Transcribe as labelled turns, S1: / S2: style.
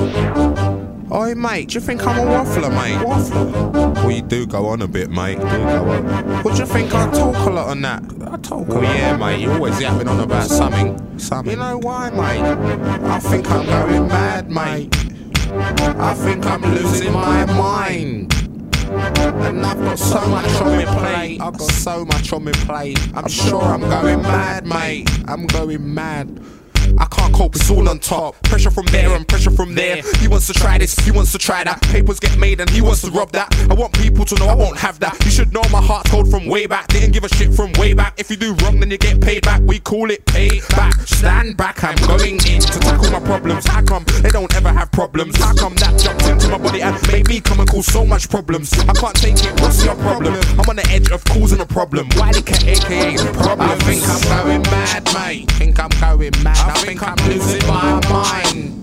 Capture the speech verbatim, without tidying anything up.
S1: Oi, mate, do you think I'm a waffler, mate? Waffler? Well, you do go on a bit, mate. You do go on. What do you think? I talk a lot on that. I talk well, a lot. Yeah, mate, you're always yapping on about something. Something. You know why, mate? I think I'm going mad, mate. I think I'm losing my mind. And I've got so much on my plate. I've got so much on my plate. I'm sure I'm going mad, mate. I'm going mad. I can't cope, it's all on top. Pressure from there and pressure from there. He wants to try this, he wants to try that. Papers get made and he wants to rob that. I want people to know I won't have that. You should know my heart's cold from way back. Didn't give a shit from way back. If you do wrong then you get paid back. We call it pay back. Stand back, I'm going in to tackle my problems. How come they don't ever have problems? How come that jumped into my body and made me come and cause so much problems? I can't take it, what's your problem? I'm on the edge of causing a problem. Wiley Cat aka the problem. I think I'm going mad, mate. Think I'm going mad. I think I'm losing my mind.